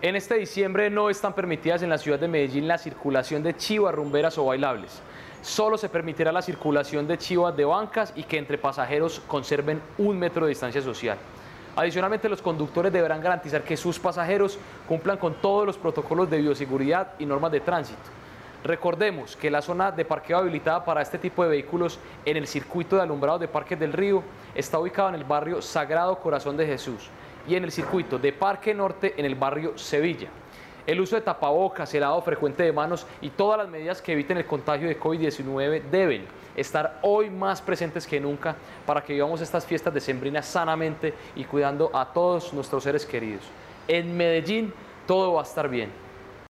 En este diciembre no están permitidas en la ciudad de Medellín la circulación de chivas rumberas o bailables. Solo se permitirá la circulación de chivas de bancas y que entre pasajeros conserven 1 metro de distancia social. Adicionalmente, los conductores deberán garantizar que sus pasajeros cumplan con todos los protocolos de bioseguridad y normas de tránsito. Recordemos que la zona de parqueo habilitada para este tipo de vehículos en el circuito de alumbrado de Parques del Río está ubicado en el barrio Sagrado Corazón de Jesús y en el circuito de Parque Norte en el barrio Sevilla. El uso de tapabocas, el lavado frecuente de manos y todas las medidas que eviten el contagio de COVID-19 deben estar hoy más presentes que nunca para que vivamos estas fiestas decembrinas sanamente y cuidando a todos nuestros seres queridos. En Medellín todo va a estar bien.